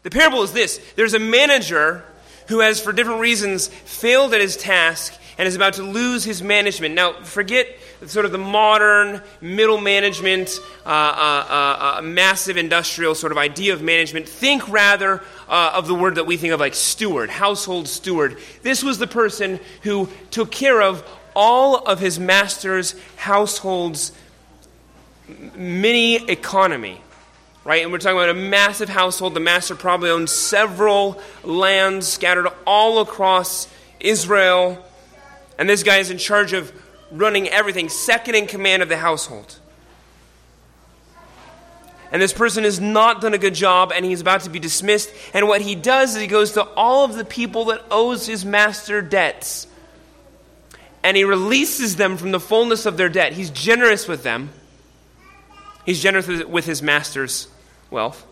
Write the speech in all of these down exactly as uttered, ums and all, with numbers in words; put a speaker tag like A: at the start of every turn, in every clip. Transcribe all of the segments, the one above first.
A: The parable is this. There's a manager who has, for different reasons, failed at his task and is about to lose his management. Now, forget sort of the modern middle management, uh, uh, uh, massive industrial sort of idea of management. Think rather uh, of the word that we think of like steward, household steward. This was the person who took care of all of his master's household's mini economy. Right? And we're talking about a massive household. The master probably owned several lands scattered all across Israel. And this guy is in charge of running everything, second in command of the household. And this person has not done a good job, and he's about to be dismissed. And what he does is he goes to all of the people that owes his master debts, and he releases them from the fullness of their debt. He's generous with them. He's generous with his master's wealth.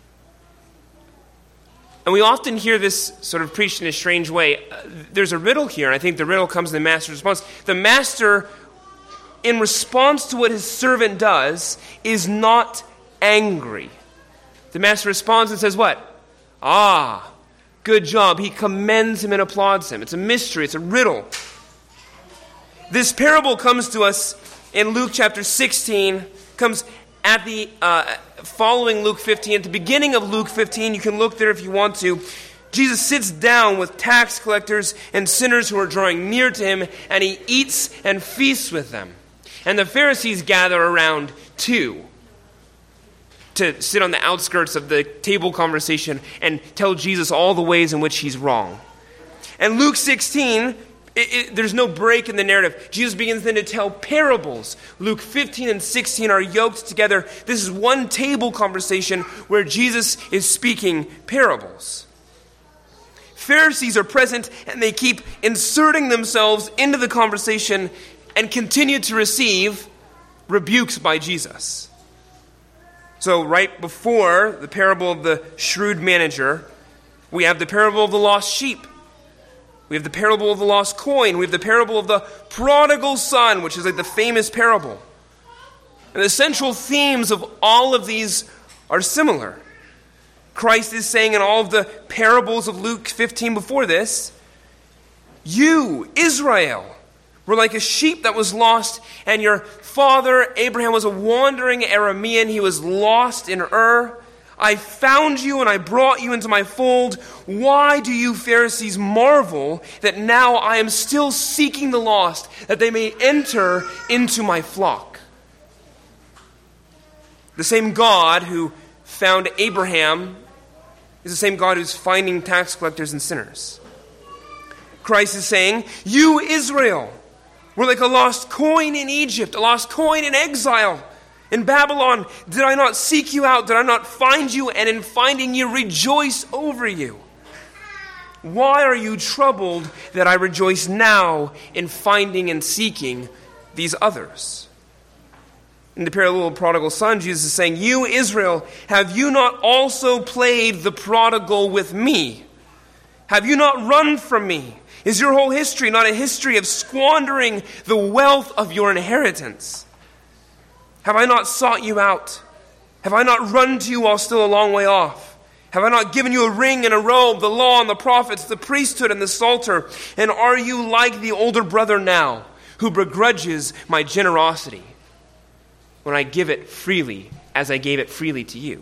A: And we often hear this sort of preached in a strange way. Uh, there's a riddle here, and I think the riddle comes in the master's response. The master, in response to what his servant does, is not angry. The master responds and says what? Ah, good job. He commends him and applauds him. It's a mystery. It's a riddle. This parable comes to us in Luke chapter sixteen, comes at the uh, following Luke fifteen. At the beginning of Luke fifteen, you can look there if you want to. Jesus sits down with tax collectors and sinners who are drawing near to him, and he eats and feasts with them. And the Pharisees gather around too, to sit on the outskirts of the table conversation and tell Jesus all the ways in which he's wrong. And Luke sixteen, It, it, there's no break in the narrative. Jesus begins then to tell parables. Luke fifteen and sixteen are yoked together. This is one table conversation where Jesus is speaking parables. Pharisees are present, and they keep inserting themselves into the conversation and continue to receive rebukes by Jesus. So right before the parable of the shrewd manager, we have the parable of the lost sheep. We have the parable of the lost coin. We have the parable of the prodigal son, which is like the famous parable. And the central themes of all of these are similar. Christ is saying in all of the parables of Luke fifteen before this, you, Israel, were like a sheep that was lost, and your father Abraham was a wandering Aramean. He was lost in Ur. I found you and I brought you into my fold. Why do you Pharisees marvel that now I am still seeking the lost, that they may enter into my flock? The same God who found Abraham is the same God who's finding tax collectors and sinners. Christ is saying, you Israel were like a lost coin in Egypt, a lost coin in exile. In Babylon, did I not seek you out? Did I not find you? And in finding you, rejoice over you. Why are you troubled that I rejoice now in finding and seeking these others? In the parable of the prodigal son, Jesus is saying, you, Israel, have you not also played the prodigal with me? Have you not run from me? Is your whole history not a history of squandering the wealth of your inheritance? Have I not sought you out? Have I not run to you while still a long way off? Have I not given you a ring and a robe, the law and the prophets, the priesthood and the psalter? And are you like the older brother now, who begrudges my generosity when I give it freely, as I gave it freely to you?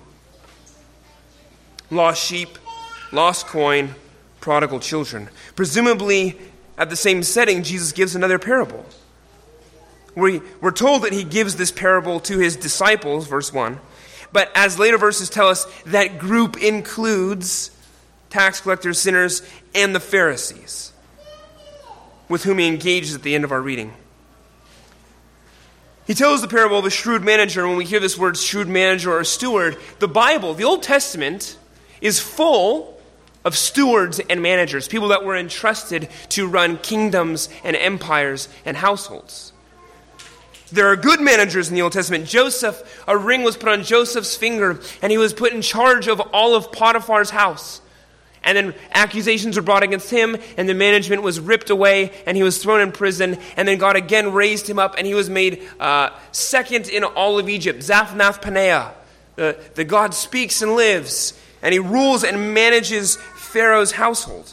A: Lost sheep, lost coin, prodigal children. Presumably, at the same setting, Jesus gives another parable. We, we're told that he gives this parable to his disciples, verse one. But as later verses tell us, that group includes tax collectors, sinners, and the Pharisees, with whom he engages at the end of our reading. He tells the parable of a shrewd manager, and when we hear this word shrewd manager or steward, the Bible, the Old Testament, is full of stewards and managers, people that were entrusted to run kingdoms and empires and households. There are good managers in the Old Testament. Joseph, a ring was put on Joseph's finger, and he was put in charge of all of Potiphar's house. And then accusations were brought against him, and the management was ripped away, and he was thrown in prison. And then God again raised him up, and he was made uh, second in all of Egypt. Zaphnath Paneah, the, the God speaks and lives. and he rules and manages Pharaoh's household.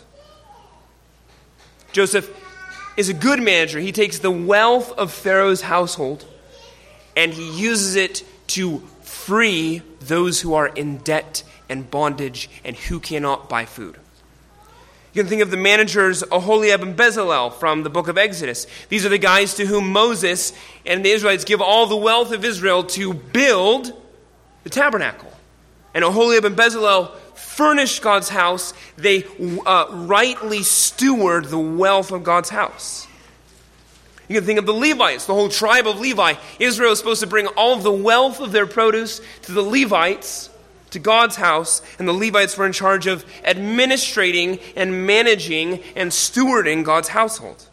A: Joseph is a good manager. He takes the wealth of Pharaoh's household and he uses it to free those who are in debt and bondage and who cannot buy food. You can think of the managers Oholiab and Bezalel from the book of Exodus. These are the guys to whom Moses and the Israelites give all the wealth of Israel to build the tabernacle. And Oholiab and Bezalel furnish God's house. They uh, rightly steward the wealth of God's house. You can think of the Levites, the whole tribe of Levi. Israel is supposed to bring all of the wealth of their produce to the Levites, to God's house, and the Levites were in charge of administrating and managing and stewarding God's household.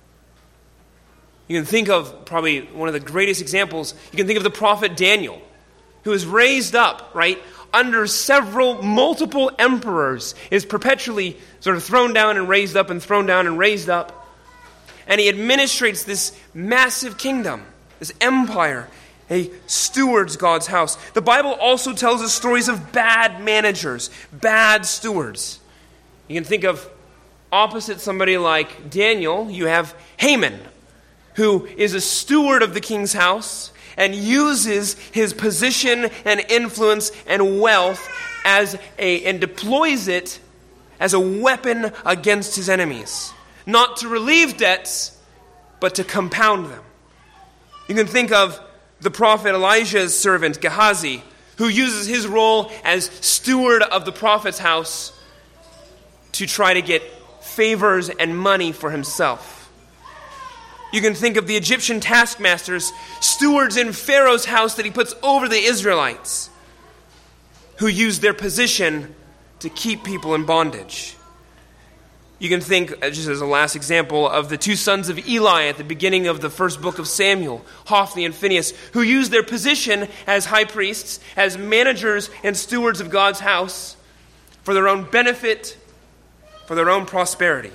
A: You can think of probably one of the greatest examples. You can think of the prophet Daniel, who is raised up, right, under several, multiple emperors, is perpetually sort of thrown down and raised up and thrown down and raised up. And he administrates this massive kingdom, this empire. He stewards God's house. The Bible also tells us stories of bad managers, bad stewards. You can think of opposite somebody like Daniel, you have Haman, who is a steward of the king's house and uses his position and influence and wealth as a and deploys it as a weapon against his enemies. Not to relieve debts, but to compound them. You can think of the prophet Elijah's servant, Gehazi, who uses his role as steward of the prophet's house to try to get favors and money for himself. You can think of the Egyptian taskmasters, stewards in Pharaoh's house that he puts over the Israelites, who use their position to keep people in bondage. You can think, just as a last example, of the two sons of Eli at the beginning of the first book of Samuel, Hophni and Phinehas, who used their position as high priests, as managers and stewards of God's house, for their own benefit, for their own prosperity.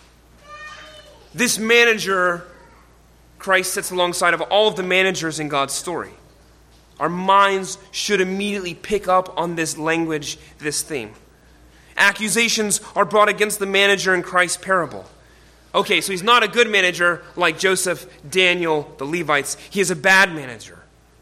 A: This manager, Christ sits alongside of all of the managers in God's story. Our minds should immediately pick up on this language, this theme. Accusations are brought against the manager in Christ's parable. Okay, so he's not a good manager like Joseph, Daniel, the Levites. He is a bad manager.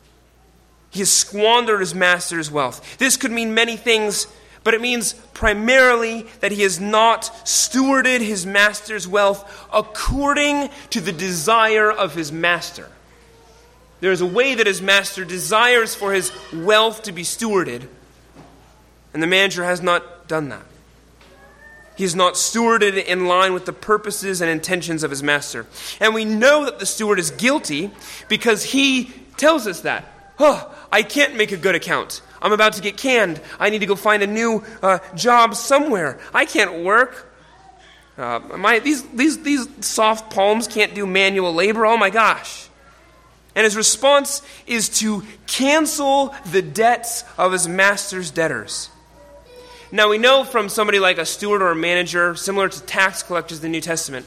A: He has squandered his master's wealth. This could mean many things, but it means primarily that he has not stewarded his master's wealth according to the desire of his master. There is a way that his master desires for his wealth to be stewarded, and the manager has not done that. He is not stewarded in line with the purposes and intentions of his master. And we know that the steward is guilty because he tells us that. Oh, I can't make a good account. I'm about to get canned. I need to go find a new uh, job somewhere. I can't work. Uh, my these these these soft palms can't do manual labor. Oh my gosh. And his response is to cancel the debts of his master's debtors. Now we know from somebody like a steward or a manager, similar to tax collectors in the New Testament,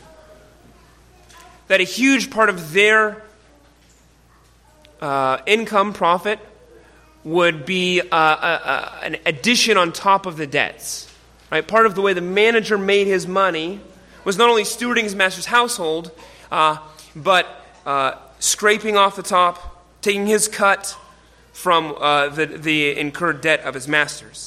A: that a huge part of their uh, income profit would be uh, uh, uh, an addition on top of the debts. Right? Part of the way the manager made his money was not only stewarding his master's household, uh, but uh, scraping off the top, taking his cut from uh, the, the incurred debt of his masters.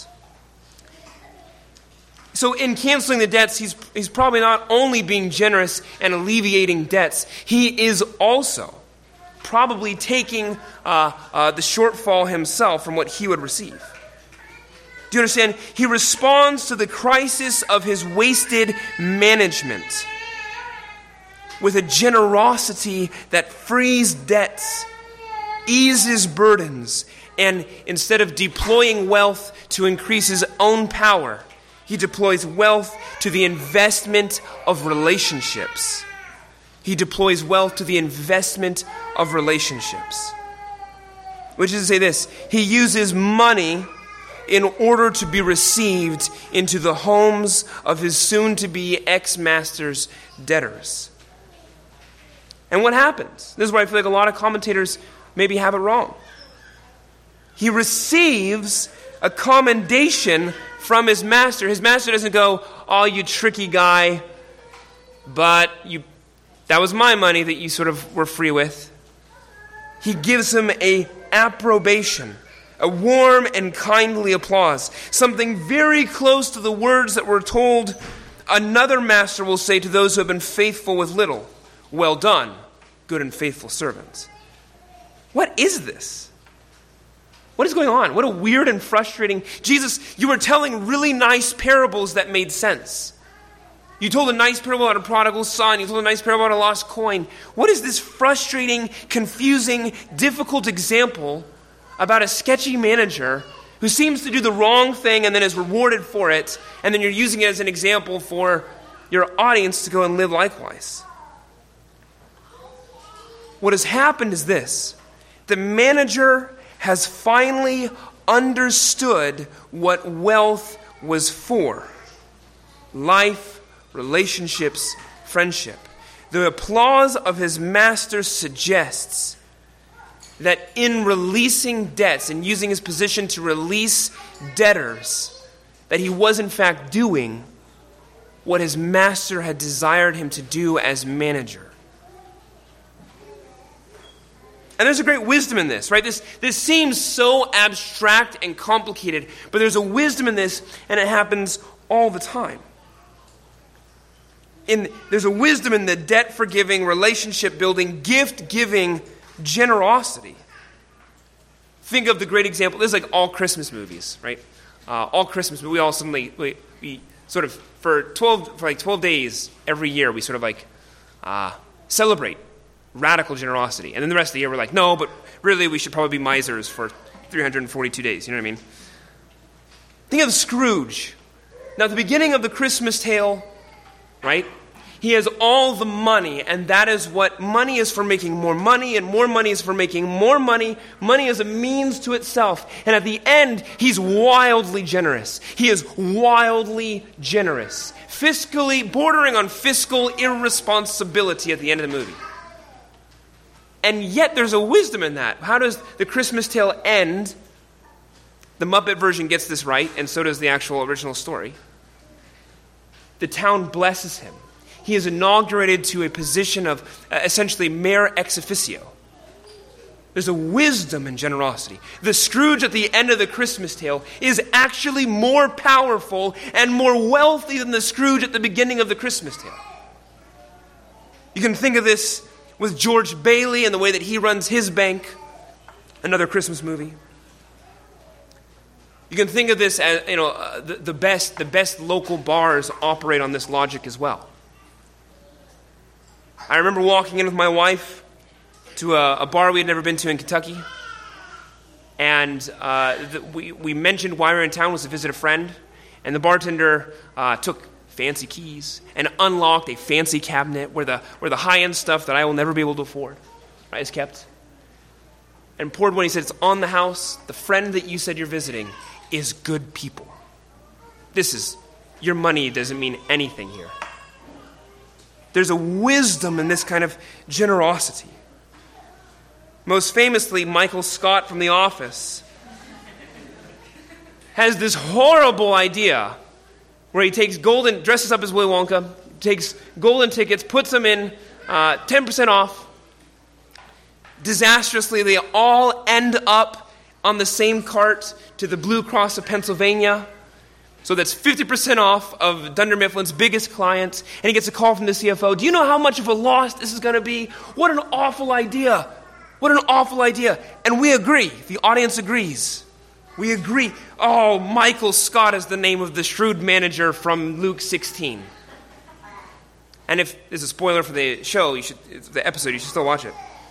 A: So in canceling the debts, he's, he's probably not only being generous and alleviating debts, he is also probably taking uh, uh, the shortfall himself from what he would receive. Do you understand? He responds to the crisis of his wasted management with a generosity that frees debts, eases burdens, and instead of deploying wealth to increase his own power, he deploys wealth to the investment of relationships. He deploys wealth to the investment of relationships. Which is to say this, he uses money in order to be received into the homes of his soon-to-be ex-master's debtors. And what happens? This is where I feel like a lot of commentators maybe have it wrong. He receives a commendation from his master. His master doesn't go, "Oh, you tricky guy, but you that was my money that you sort of were free with." He gives him a approbation, a warm and kindly applause, something very close to the words that we're told another master will say to those who have been faithful with little. "Well done, good and faithful servant." What is this? What is going on? What a weird and frustrating... Jesus, you were telling really nice parables that made sense. You told a nice parable about a prodigal son. You told a nice parable about a lost coin. What is this frustrating, confusing, difficult example about a sketchy manager who seems to do the wrong thing and then is rewarded for it, and then you're using it as an example for your audience to go and live likewise? What has happened is this. The manager has finally understood what wealth was for. Life, relationships, friendship. The applause of his master suggests that in releasing debts and using his position to release debtors, that he was in fact doing what his master had desired him to do as manager. And there's a great wisdom in this, right? This, this seems so abstract and complicated, but there's a wisdom in this, and it happens all the time. In, there's a wisdom in the debt-forgiving, relationship-building, gift-giving generosity. Think of the great example. This is like all Christmas movies, right? Uh, all Christmas, we all suddenly, we, we sort of, for twelve, for like twelve days every year, we sort of like uh, celebrate radical generosity. And then the rest of the year we're like, no, but really we should probably be misers for three hundred forty-two days. You know what I mean? Think of Scrooge. Now, at the beginning of the Christmas tale, right, he has all the money, and that is what money is for, making more money, and more money is for making more money. Money is a means to itself. And at the end, he's wildly generous. He is wildly generous. Fiscally, bordering on fiscal irresponsibility at the end of the movie. And yet there's a wisdom in that. How does the Christmas tale end? The Muppet version gets this right, and so does the actual original story. The town blesses him. He is inaugurated to a position of uh, essentially mayor ex officio. There's a wisdom in generosity. The Scrooge at the end of the Christmas tale is actually more powerful and more wealthy than the Scrooge at the beginning of the Christmas tale. You can think of this with George Bailey and the way that he runs his bank, another Christmas movie. You can think of this as, you know, uh, the, the best the best local bars operate on this logic as well. I remember walking in with my wife to a, a bar we had never been to in Kentucky, and uh, the, we, we mentioned why we were in town was to visit a friend, and the bartender uh, took fancy keys and unlocked a fancy cabinet where the where the high-end stuff that I will never be able to afford, right, is kept. And poured one. He said, "It's on the house. The friend that you said you're visiting is good people. This is, your money doesn't mean anything here." There's a wisdom in this kind of generosity. Most famously, Michael Scott from The Office has this horrible idea where he takes golden, dresses up as Willy Wonka, takes golden tickets, puts them in uh, ten percent off. Disastrously, they all end up on the same cart to the Blue Cross of Pennsylvania. So that's fifty percent off of Dunder Mifflin's biggest client. And he gets a call from the C F O. "Do you know how much of a loss this is going to be? What an awful idea. What an awful idea." And we agree. The audience agrees. We agree. Oh, Michael Scott is the name of the shrewd manager from Luke sixteen. And if there's a spoiler for the show, you should, the episode, you should still watch it.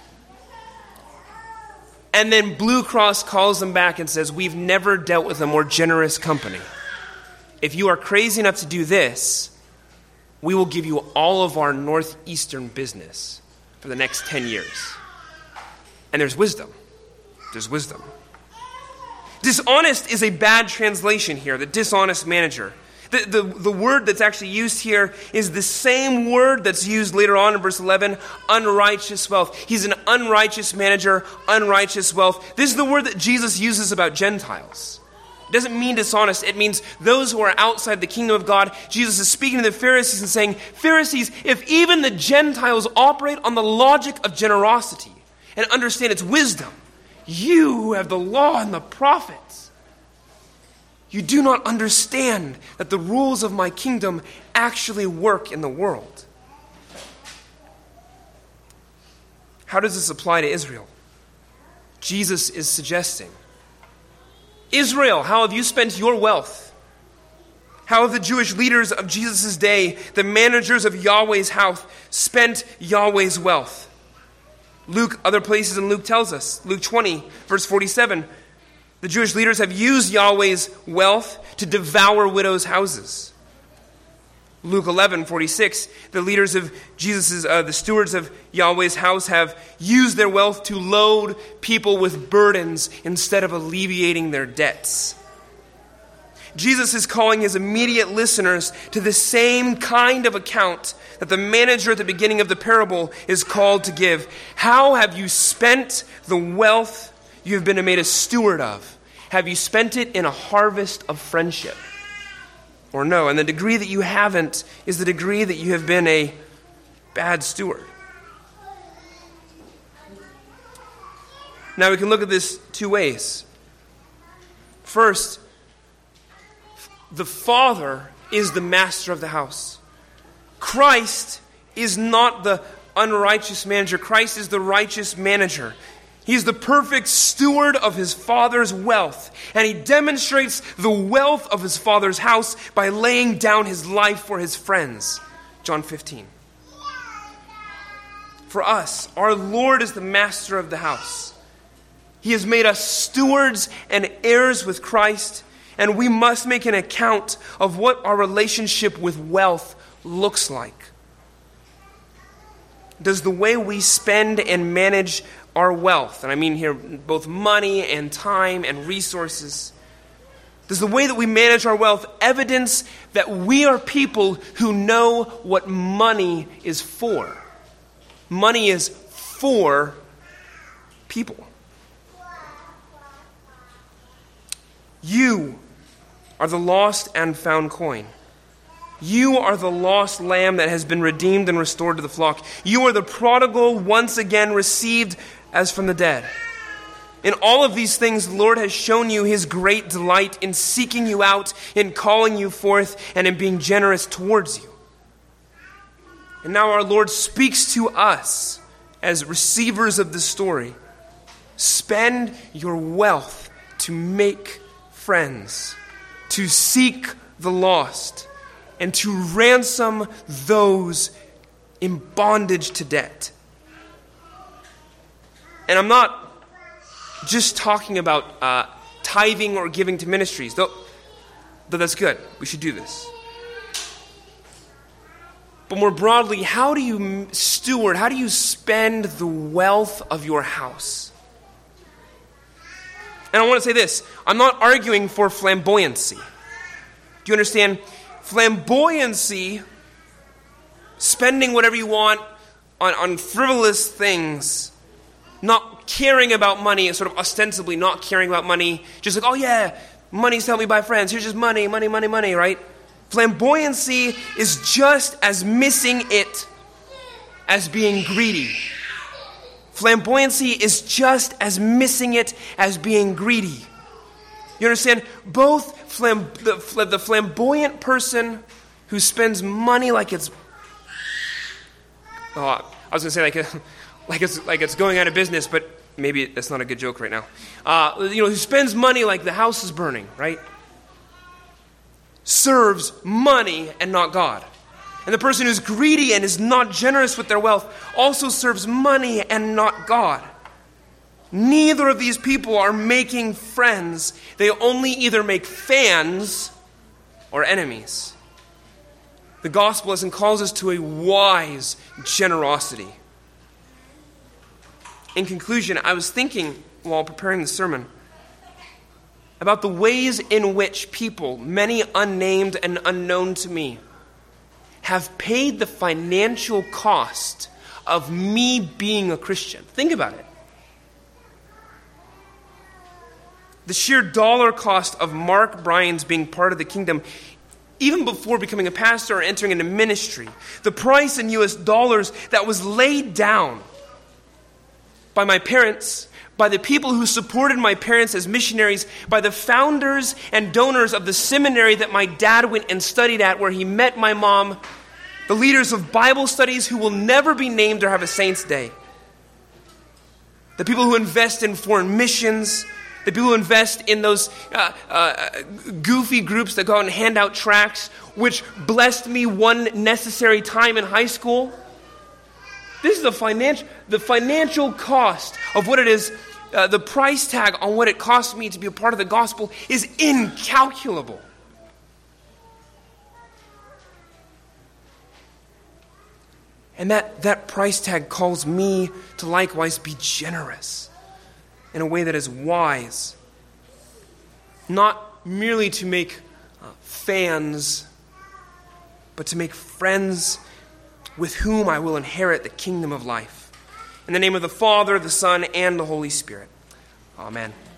A: And then Blue Cross calls them back and says, "We've never dealt with a more generous company. If you are crazy enough to do this, we will give you all of our northeastern business for the next ten years. And there's wisdom. There's wisdom. Dishonest is a bad translation here, the dishonest manager. The, the, the word that's actually used here is the same word that's used later on in verse eleven, unrighteous wealth. He's an unrighteous manager, unrighteous wealth. This is the word that Jesus uses about Gentiles. It doesn't mean dishonest. It means those who are outside the kingdom of God. Jesus is speaking to the Pharisees and saying, Pharisees, if even the Gentiles operate on the logic of generosity and understand its wisdom, you who have the law and the prophets, you do not understand that the rules of my kingdom actually work in the world. How does this apply to Israel? Jesus is suggesting, Israel, how have you spent your wealth? How have the Jewish leaders of Jesus' day, the managers of Yahweh's house, spent Yahweh's wealth? Luke, other places in Luke tells us, Luke twenty, verse forty-seven, the Jewish leaders have used Yahweh's wealth to devour widows' houses. Luke eleven, forty-six, the leaders of Jesus' uh, the stewards of Yahweh's house have used their wealth to load people with burdens instead of alleviating their debts. Jesus is calling his immediate listeners to the same kind of account that the manager at the beginning of the parable is called to give. How have you spent the wealth you have been made a steward of? Have you spent it in a harvest of friendship? Or no? And the degree that you haven't is the degree that you have been a bad steward. Now we can look at this two ways. First, the Father is the master of the house. Christ is not the unrighteous manager. Christ is the righteous manager. He's the perfect steward of his Father's wealth, and he demonstrates the wealth of his Father's house by laying down his life for his friends. John fifteen. For us, our Lord is the master of the house. He has made us stewards and heirs with Christ, and we must make an account of what our relationship with wealth looks like. Does the way we spend and manage our wealth, and I mean here both money and time and resources, does the way that we manage our wealth evidence that we are people who know what money is for? Money is for people. You are the lost and found coin. You are the lost lamb that has been redeemed and restored to the flock. You are the prodigal once again received as from the dead. In all of these things, the Lord has shown you his great delight in seeking you out, in calling you forth, and in being generous towards you. And now our Lord speaks to us as receivers of this story. Spend your wealth to make friends, to seek the lost, and to ransom those in bondage to debt. And I'm not just talking about uh, tithing or giving to ministries, though, though that's good. We should do this. But more broadly, how do you steward, how do you spend the wealth of your house? And I want to say this. I'm not arguing for flamboyancy. Do you understand? Flamboyancy, spending whatever you want on, on frivolous things, not caring about money, sort of ostensibly not caring about money, just like, oh yeah, money's helped me buy friends, here's just money, money, money, money, right? Flamboyancy is just as missing it as being greedy. Flamboyancy is just as missing it as being greedy. You understand? Both flam- the, the flamboyant person who spends money like it's... Oh, I was going to say like, a, like, it's, like it's going out of business, but maybe that's not a good joke right now. Uh, you know, who spends money like the house is burning, right? Serves money and not God. And the person who's greedy and is not generous with their wealth also serves money and not God. Neither of these people are making friends. They only either make fans or enemies. The gospel lesson calls us to a wise generosity. In conclusion, I was thinking while preparing the sermon about the ways in which people, many unnamed and unknown to me, have paid the financial cost of me being a Christian. Think about it. The sheer dollar cost of Mark Bryan's being part of the kingdom, even before becoming a pastor or entering into ministry, the price in U S dollars that was laid down by my parents, by the people who supported my parents as missionaries, by the founders and donors of the seminary that my dad went and studied at, where he met my mom, the leaders of Bible studies who will never be named or have a saint's day, the people who invest in foreign missions, the people who invest in those uh, uh, goofy groups that go out and hand out tracts, which blessed me one necessary time in high school. This is the financial, the financial cost of what it is, uh, the price tag on what it cost me to be a part of the gospel is incalculable. And that, that price tag calls me to likewise be generous in a way that is wise, not merely to make uh, fans, but to make friends with whom I will inherit the kingdom of life. In the name of the Father, the Son, and the Holy Spirit. Amen.